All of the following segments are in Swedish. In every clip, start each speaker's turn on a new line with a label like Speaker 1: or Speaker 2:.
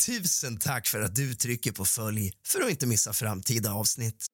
Speaker 1: Tusen tack för att du trycker på följ för att inte missa framtida avsnitt.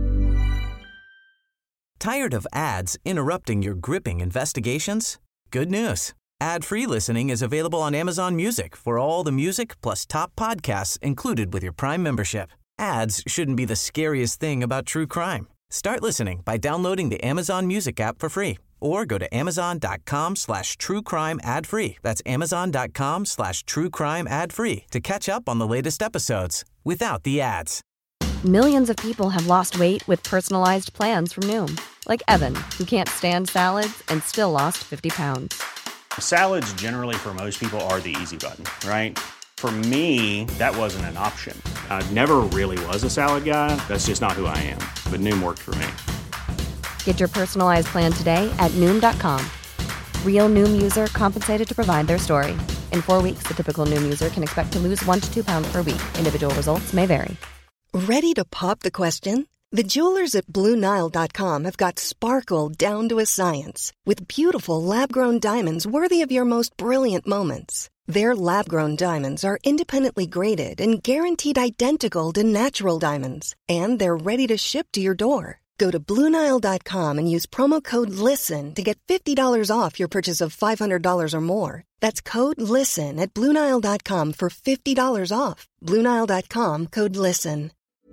Speaker 2: Tired of ads interrupting your gripping investigations? Good news. Ad-free listening is available on Amazon Music for all the music plus top podcasts included with your Prime membership. Ads shouldn't be the scariest thing about true crime. Start listening by downloading the Amazon Music app for free or go to amazon.com/truecrime ad-free. That's amazon.com/truecrime ad-free to catch up on the latest episodes without the ads.
Speaker 3: Millions of people have lost weight with personalized plans from Noom. Like Evan, who can't stand salads and still lost 50 pounds.
Speaker 4: Salads generally for most people are the easy button, right? For me, that wasn't an option. I never really was a salad guy. That's just not who I am. But Noom worked for me.
Speaker 3: Get your personalized plan today at Noom.com. Real Noom user compensated to provide their story. In 4 weeks, the typical Noom user can expect to lose 1 to 2 pounds per week. Individual results may vary.
Speaker 5: Ready to pop the question? The jewelers at BlueNile.com have got sparkle down to a science with beautiful lab-grown diamonds worthy of your most brilliant moments. Their lab-grown diamonds are independently graded and guaranteed identical to natural diamonds, and they're ready to ship to your door. Go to BlueNile.com and use promo code LISTEN to get $50 off your purchase of $500 or more. That's code LISTEN at BlueNile.com for $50 off. BlueNile.com, code LISTEN.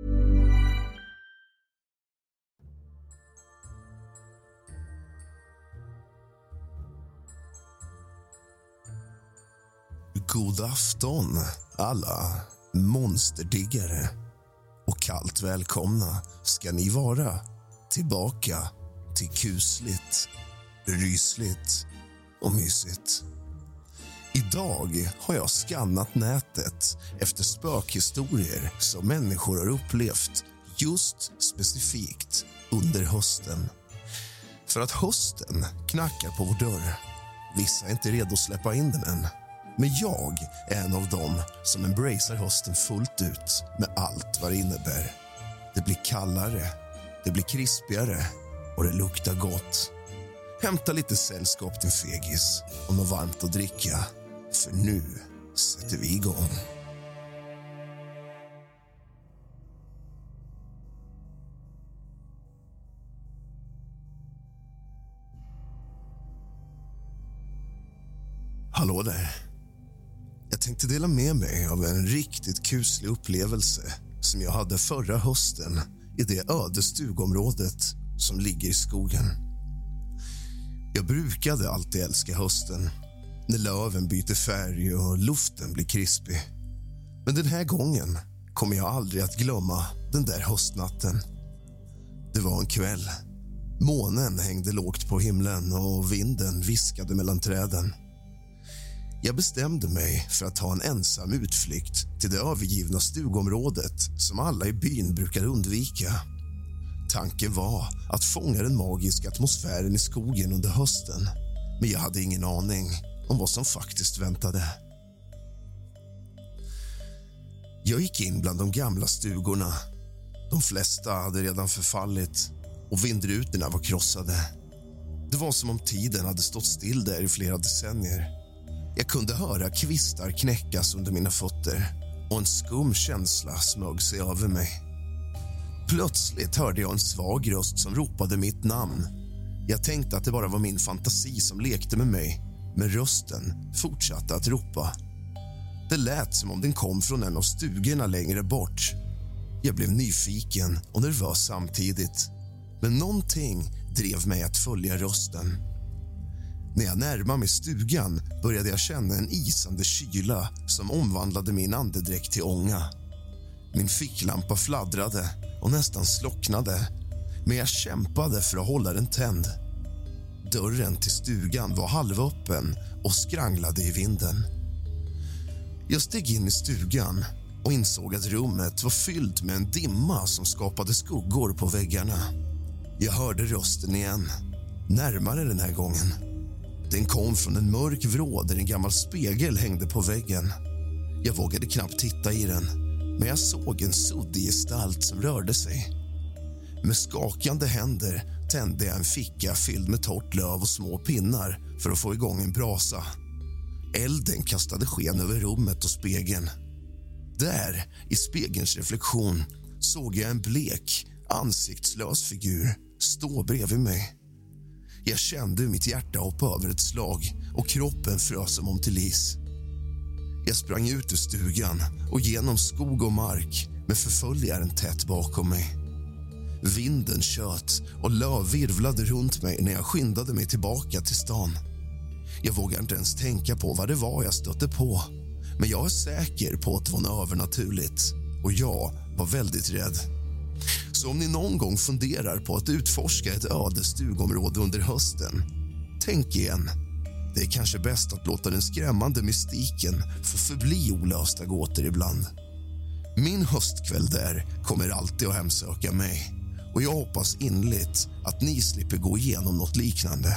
Speaker 1: God afton alla monsterdiggare och kallt välkomna ska ni vara tillbaka till kusligt, rysligt och mysigt. Idag har jag skannat nätet efter spökhistorier som människor har upplevt just specifikt under hösten. För att hösten knackar på vår dörr. Vissa är inte redo att släppa in den än. Men jag är en av dem som embracear hösten fullt ut med allt vad det innebär. Det blir kallare, det blir krispigare och det luktar gott. Hämta lite sällskap till fegis och något varmt att dricka. För nu sätter vi igång. Hallå där. Jag tänkte dela med mig av en riktigt kuslig upplevelse som jag hade förra hösten i det öde stugområdet som ligger i skogen. Jag brukade alltid älska hösten, när löven byter färg och luften blir krispig. Men den här gången kommer jag aldrig att glömma den där höstnatten. Det var en kväll. Månen hängde lågt på himlen och vinden viskade mellan träden. Jag bestämde mig för att ta en ensam utflykt till det övergivna stugområdet som alla i byn brukar undvika. Tanken var att fånga den magiska atmosfären i skogen under hösten, men jag hade ingen aning om vad som faktiskt väntade. Jag gick in bland de gamla stugorna. De flesta hade redan förfallit och vindrutorna var krossade. Det var som om tiden hade stått still där i flera decennier. Jag kunde höra kvistar knäckas under mina fötter och en skum känsla smög sig över mig. Plötsligt hörde jag en svag röst som ropade mitt namn. Jag tänkte att det bara var min fantasi som lekte med mig, men rösten fortsatte att ropa. Det lät som om den kom från en av stugorna längre bort. Jag blev nyfiken och nervös samtidigt, men någonting drev mig att följa rösten. När jag närmade mig stugan började jag känna en isande kyla som omvandlade min andedräkt till ånga. Min ficklampa fladdrade och nästan slocknade, men jag kämpade för att hålla den tänd. Dörren till stugan var halvöppen och skranglade i vinden. Jag steg in i stugan och insåg att rummet var fyllt med en dimma som skapade skuggor på väggarna. Jag hörde rösten igen, närmare den här gången. Den kom från en mörk vrå där en gammal spegel hängde på väggen. Jag vågade knappt titta i den, men jag såg en suddig gestalt som rörde sig. Med skakande händer tände jag en ficka fylld med torrt löv och små pinnar för att få igång en brasa. Elden kastade sken över rummet och spegeln. Där, i spegelns reflektion, såg jag en blek, ansiktslös figur stå bredvid mig. Jag kände hur mitt hjärta hoppade över ett slag och kroppen frös som om till is. Jag sprang ut ur stugan och genom skog och mark med förföljaren tätt bakom mig. Vinden tjöt och löv virvlade runt mig när jag skyndade mig tillbaka till stan. Jag vågade inte ens tänka på vad det var jag stötte på. Men jag är säker på att det var något övernaturligt och jag var väldigt rädd. Så om ni någon gång funderar på att utforska ett öde stugområde under hösten, tänk igen. Det är kanske bäst att låta den skrämmande mystiken få förbli olösta gåtor ibland. Min höstkväll där kommer alltid att hemsöka mig och jag hoppas innerligt att ni slipper gå igenom något liknande.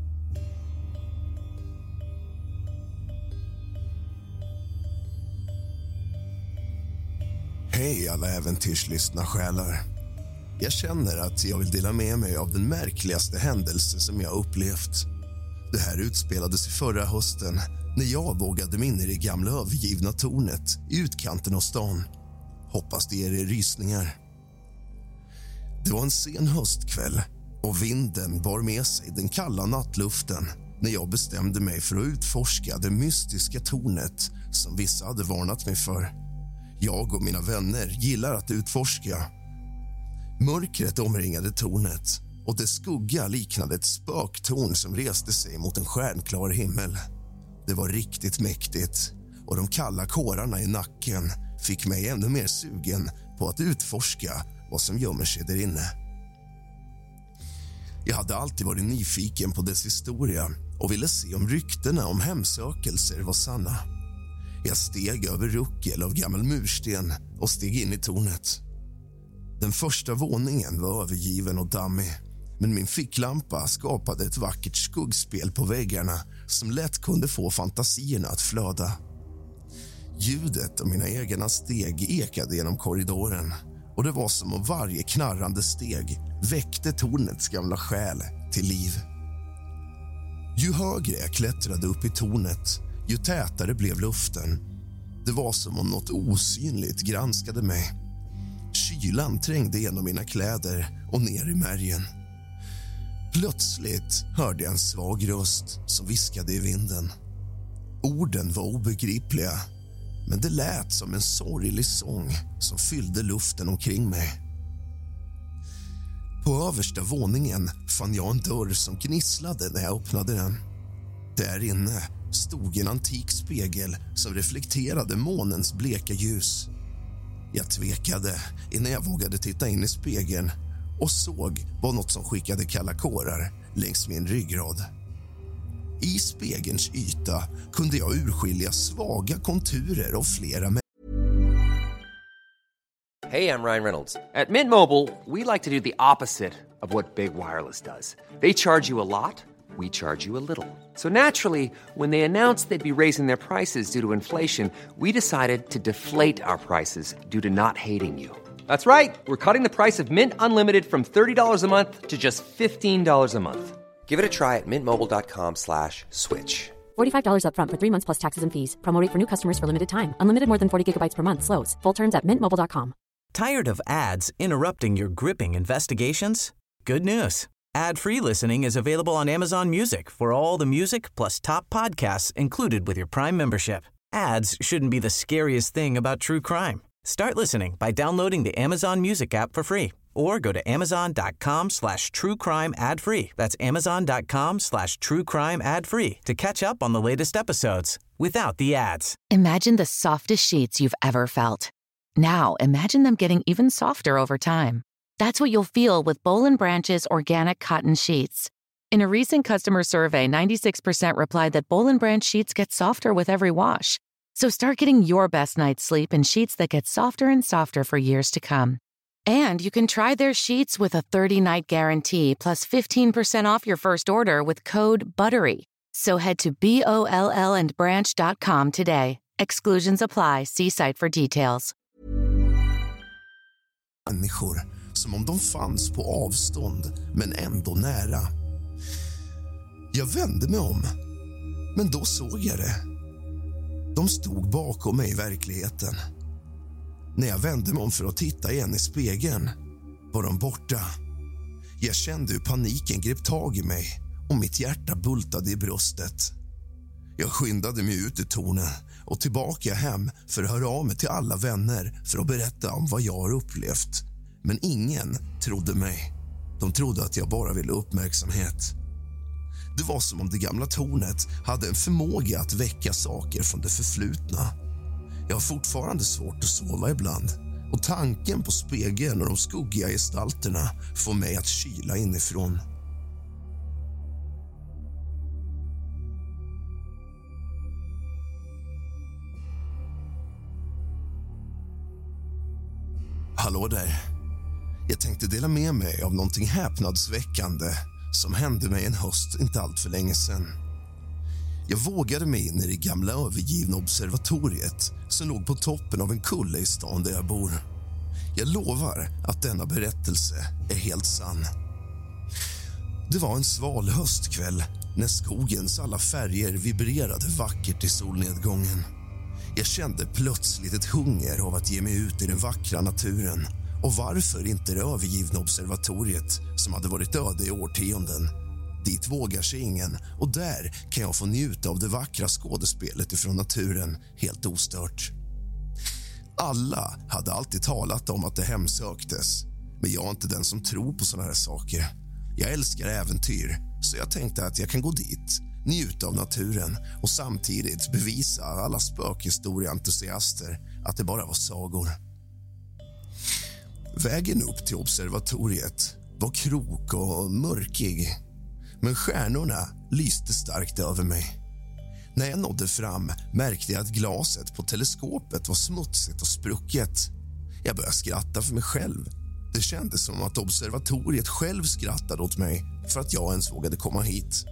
Speaker 1: Hej alla äventyrslystna själar. Jag känner att jag vill dela med mig av den märkligaste händelse som jag upplevt. Det här utspelades i förra hösten när jag vågade mig in i det gamla övergivna tornet i utkanten av stan. Hoppas det ger er rysningar. Det var en sen höstkväll och vinden bar med sig den kalla nattluften när jag bestämde mig för att utforska det mystiska tornet som vissa hade varnat mig för. Jag och mina vänner gillar att utforska. Mörkret omringade tornet och dess skugga liknade ett spöktorn som reste sig mot en stjärnklar himmel. Det var riktigt mäktigt och de kalla kårarna i nacken fick mig ännu mer sugen på att utforska vad som gömmer sig där inne. Jag hade alltid varit nyfiken på dess historia och ville se om ryktena om hemsökelser var sanna. Jag steg över ruckel av gammal mursten och steg in i tornet. Den första våningen var övergiven och dammig, men min ficklampa skapade ett vackert skuggspel på väggarna som lätt kunde få fantasierna att flöda. Ljudet av mina egna steg ekade genom korridoren och det var som om varje knarrande steg väckte tornets gamla själ till liv. Ju högre jag klättrade upp i tornet, ju tätare blev luften. Det var som om något osynligt granskade mig. Kylan trängde genom mina kläder och ner i märgen. Plötsligt hörde jag en svag röst som viskade i vinden. Orden var obegripliga, men det lät som en sorglig sång som fyllde luften omkring mig. På översta våningen fann jag en dörr som gnisslade när jag öppnade den. Där inne stod en antik spegel som reflekterade månens bleka ljus. Jag tvekade innan jag vågade titta in i spegeln och såg var något som skickade kalla kårar längs min ryggrad. I spegelns yta kunde jag urskilja svaga konturer av flera.
Speaker 6: Hey, I'm Ryan Reynolds. At Mint Mobile, we like to do the opposite of what Big Wireless does. They charge you a lot. We charge you a little. So naturally, when they announced they'd be raising their prices due to inflation, we decided to deflate our prices due to not hating you. That's right. We're cutting the price of Mint Unlimited from $30 a month to just $15 a month. Give it a try at mintmobile.com/switch.
Speaker 7: $45 up front for 3 months plus taxes and fees. Promo rate for new customers for limited time. Unlimited more than 40 gigabytes per month slows. Full terms at mintmobile.com.
Speaker 2: Tired of ads interrupting your gripping investigations? Good news. Ad-free listening is available on Amazon Music for all the music plus top podcasts included with your Prime membership. Ads shouldn't be the scariest thing about true crime. Start listening by downloading the Amazon Music app for free or go to amazon.com/truecrime ad-free. That's amazon.com/truecrime ad-free to catch up on the latest episodes without the ads.
Speaker 8: Imagine the softest sheets you've ever felt. Now, imagine them getting even softer over time. That's what you'll feel with Boll & Branch's organic cotton sheets. In a recent customer survey, 96% replied that Boll & Branch sheets get softer with every wash. So start getting your best night's sleep in sheets that get softer and softer for years to come. And you can try their sheets with a 30-night guarantee plus 15% off your first order with code BUTTERY. So head to BOLLandbranch.com today. Exclusions apply. See site for details.
Speaker 1: Människor som om de fanns på avstånd men ändå nära. Jag vände mig om, men då såg jag det. De stod bakom mig i verkligheten. När jag vände mig om för att titta igen i spegeln var de borta. Jag kände hur paniken grep tag i mig och mitt hjärta bultade i bröstet. Jag skyndade mig ut ur tornen och tillbaka hem för att höra av mig till alla vänner för att berätta om vad jag har upplevt. Men ingen trodde mig. De trodde att jag bara ville uppmärksamhet. Det var som om det gamla tornet hade en förmåga att väcka saker från det förflutna. Jag har fortfarande svårt att sova ibland och tanken på spegeln och de skuggiga gestalterna får mig att kyla inifrån. Hallå där. Jag tänkte dela med mig av någonting häpnadsväckande som hände mig en höst inte allt för länge sedan. Jag vågade mig in i det gamla övergivna observatoriet som låg på toppen av en kulle i stan där jag bor. Jag lovar att denna berättelse är helt sann. Det var en sval höstkväll när skogens alla färger vibrerade vackert i solnedgången. Jag kände plötsligt ett hunger av att ge mig ut i den vackra naturen. Och varför inte det övergivna observatoriet som hade varit öde i årtionden? Dit vågar sig ingen och där kan jag få njuta av det vackra skådespelet ifrån naturen helt ostört. Alla hade alltid talat om att det hemsöktes, men jag är inte den som tror på såna här saker. Jag älskar äventyr, så jag tänkte att jag kan gå dit, njuta av naturen och samtidigt bevisa alla spökhistorieentusiaster att det bara var sagor. Vägen upp till observatoriet var krok och mörkig, men stjärnorna lyste starkt över mig. När jag nådde fram märkte jag att glaset på teleskopet var smutsigt och sprucket. Jag började skratta för mig själv. Det kändes som att observatoriet själv skrattade åt mig för att jag ens vågade komma hit.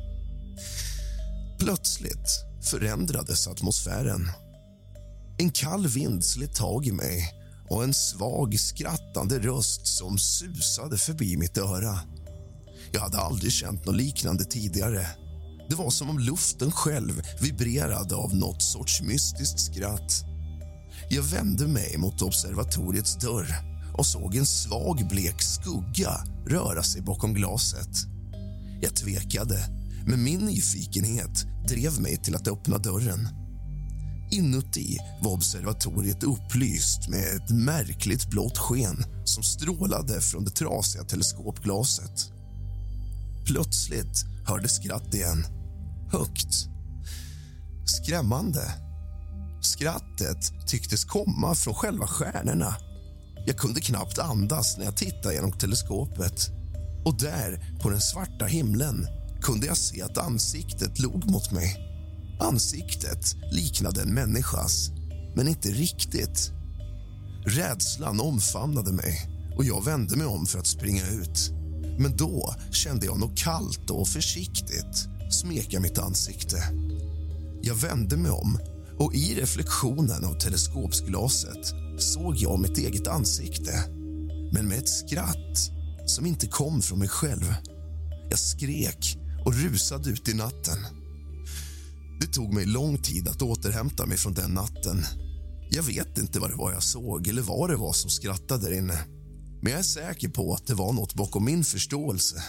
Speaker 1: Plötsligt förändrades atmosfären. En kall vind slet tag i mig och en svag skrattande röst som susade förbi mitt öra. Jag hade aldrig känt något liknande tidigare. Det var som om luften själv vibrerade av något sorts mystiskt skratt. Jag vände mig mot observatoriets dörr och såg en svag blek skugga röra sig bakom glaset. Jag tvekade, men min nyfikenhet drev mig till att öppna dörren. Inuti var observatoriet upplyst med ett märkligt blått sken som strålade från det trasiga teleskopglaset. Plötsligt hördes skratt igen. Högt. Skrämmande. Skrattet tycktes komma från själva stjärnorna. Jag kunde knappt andas när jag tittade genom teleskopet. Och där, på den svarta himlen, kunde jag se att ansiktet log mot mig. Ansiktet liknade en människas, men inte riktigt. Rädslan omfamnade mig och jag vände mig om för att springa ut. Men då kände jag något kallt och försiktigt smeka mitt ansikte. Jag vände mig om och i reflektionen av teleskopsglaset såg jag mitt eget ansikte, men med ett skratt som inte kom från mig själv. Jag skrek och rusade ut i natten. Det tog mig lång tid att återhämta mig från den natten. Jag vet inte vad det var jag såg eller vad det var som skrattade där inne. Men jag är säker på att det var något bakom min förståelse.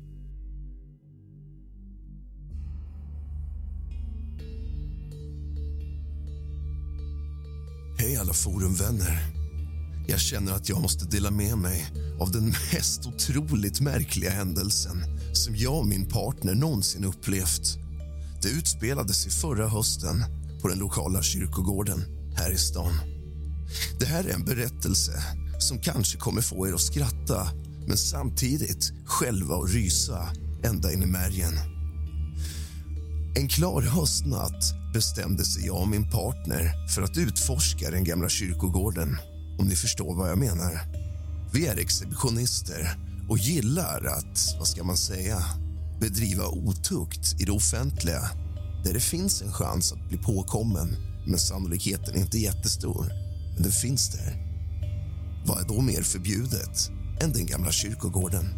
Speaker 1: Hej alla forumvänner. Jag känner att jag måste dela med mig av den mest otroligt märkliga händelsen som jag och min partner någonsin upplevt. Det utspelade sig förra hösten på den lokala kyrkogården här i stan. Det här är en berättelse som kanske kommer få er att skratta, men samtidigt själva att rysa ända in i märgen. En klar höstnatt bestämde sig jag och min partner för att utforska den gamla kyrkogården, om ni förstår vad jag menar. Vi är exhibitionister och gillar att, vad ska man säga, bedriva otukt i det offentliga där det finns en chans att bli påkommen, men sannolikheten är inte jättestor, men den finns där. Vad är då mer förbjudet än den gamla kyrkogården?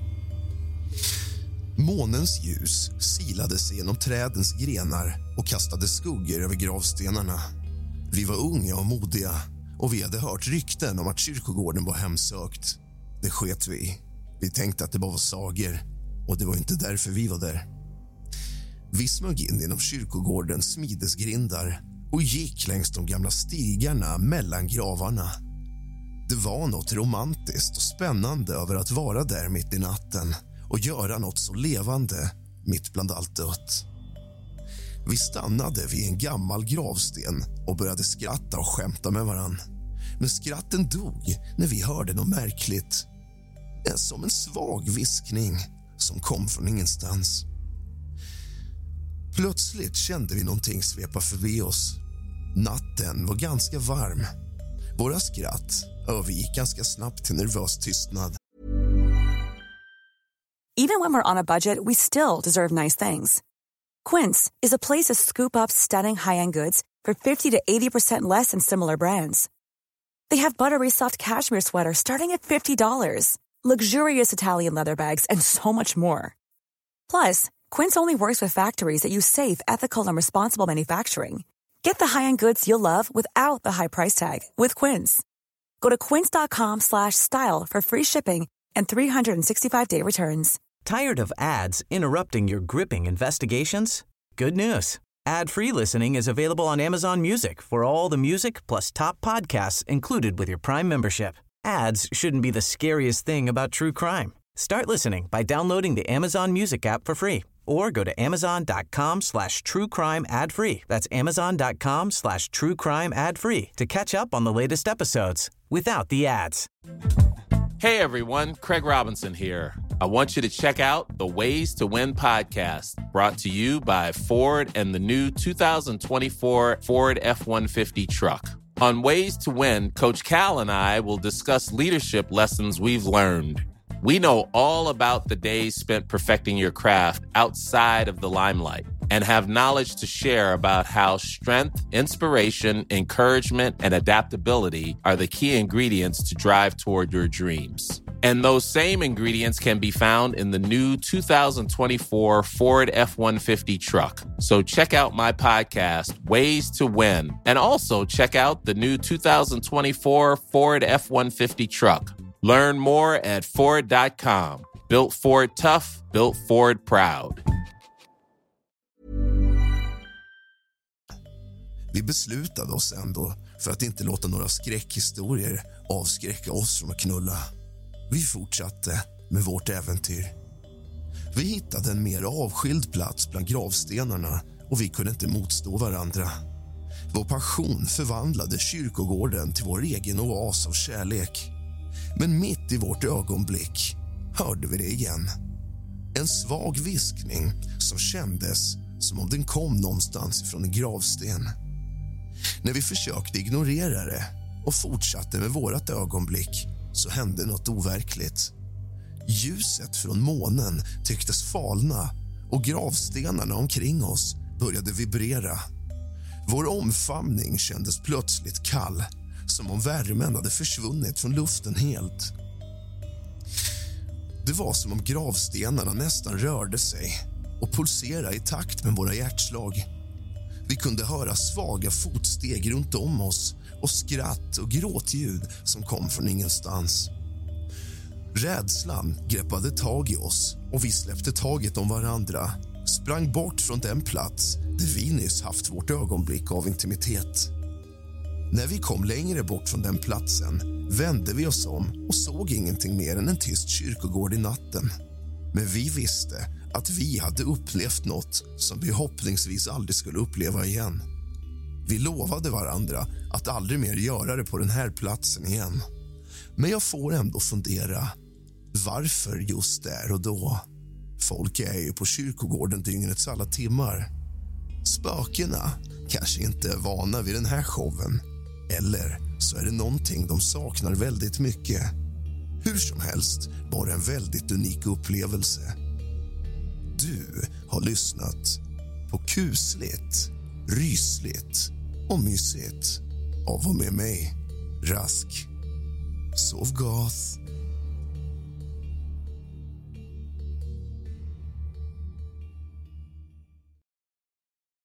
Speaker 1: Månens ljus silade sig genom trädens grenar och kastade skuggor över gravstenarna. Vi var unga och modiga och vi hade hört rykten om att kyrkogården var hemsökt. Det sket vi i. Vi tänkte att det bara var sagor och det var inte därför vi var där. Vi smög in genom kyrkogårdens smidesgrindar och gick längs de gamla stigarna mellan gravarna. Det var något romantiskt och spännande över att vara där mitt i natten och göra något så levande mitt bland allt dött. Vi stannade vid en gammal gravsten och började skratta och skämta med varann. Men skratten dog när vi hörde något märkligt. Som en svag viskning som kom från ingenstans. Plötsligt kände vi någonting svepa förbi oss. Natten var ganska varm. Våra skratt övergick ganska snabbt till nervös tystnad.
Speaker 9: Even when we're on a budget, we still deserve nice things. Quince is a place to scoop up stunning high-end goods for 50 to 80% less than similar brands. They have buttery soft cashmere sweaters starting at $50, luxurious Italian leather bags, and so much more. Plus, Quince only works with factories that use safe, ethical, and responsible manufacturing. Get the high-end goods you'll love without the high price tag with Quince. Go to quince.com/style for free shipping and 365-day returns.
Speaker 2: Tired of ads interrupting your gripping investigations? Good news. Ad-free listening is available on Amazon Music for all the music plus top podcasts included with your Prime membership. Ads shouldn't be the scariest thing about true crime. Start listening by downloading the Amazon Music app for free or go to amazon.com/truecrime ad-free. That's amazon.com/truecrime ad-free to catch up on the latest episodes without the ads.
Speaker 10: Hey everyone, Craig Robinson here. I want you to check out the Ways to Win podcast, brought to you by Ford and the new 2024 Ford F-150 truck. On Ways to Win, Coach Cal and I will discuss leadership lessons we've learned. We know all about the days spent perfecting your craft outside of the limelight and have knowledge to share about how strength, inspiration, encouragement, and adaptability are the key ingredients to drive toward your dreams. And those same ingredients can be found in the new 2024 Ford F-150 truck. So check out my podcast, Ways to Win, and also check out the new 2024 Ford F-150 truck. Learn more at Ford.com. Built Ford tough, built Ford proud.
Speaker 1: Vi beslutade oss ändå för att inte låta några skräckhistorier avskräcka oss från att knulla. Vi fortsatte med vårt äventyr. Vi hittade en mer avskild plats bland gravstenarna och vi kunde inte motstå varandra. Vår passion förvandlade kyrkogården till vår egen oas av kärlek. Men mitt i vårt ögonblick hörde vi det igen. En svag viskning som kändes som om den kom någonstans ifrån en gravsten. När vi försökte ignorera det och fortsatte med vårt ögonblick så hände något overkligt. Ljuset från månen tycktes falna och gravstenarna omkring oss började vibrera. Vår omfamning kändes plötsligt kall, som om värmen hade försvunnit från luften helt. Det var som om gravstenarna nästan rörde sig och pulserade i takt med våra hjärtslag. Vi kunde höra svaga fotsteg runt om oss och skratt och gråtljud som kom från ingenstans. Rädslan greppade tag i oss och vi släppte taget om varandra, sprang bort från den plats där vi nyss haft vårt ögonblick av intimitet. När vi kom längre bort från den platsen vände vi oss om och såg ingenting mer än en tyst kyrkogård i natten. Men vi visste att vi hade upplevt något som vi förhoppningsvis aldrig skulle uppleva igen. Vi lovade varandra att aldrig mer göra det på den här platsen igen. Men jag får ändå fundera, varför just där och då? Folk är ju på kyrkogården dygnets alla timmar. Spökena kanske inte är vana vid den här showen. Eller så är det någonting de saknar väldigt mycket. Hur som helst var det en väldigt unik upplevelse. Du har lyssnat på Kusligt, Rysligt och Mysigt av och med mig, Rask. Sov gott.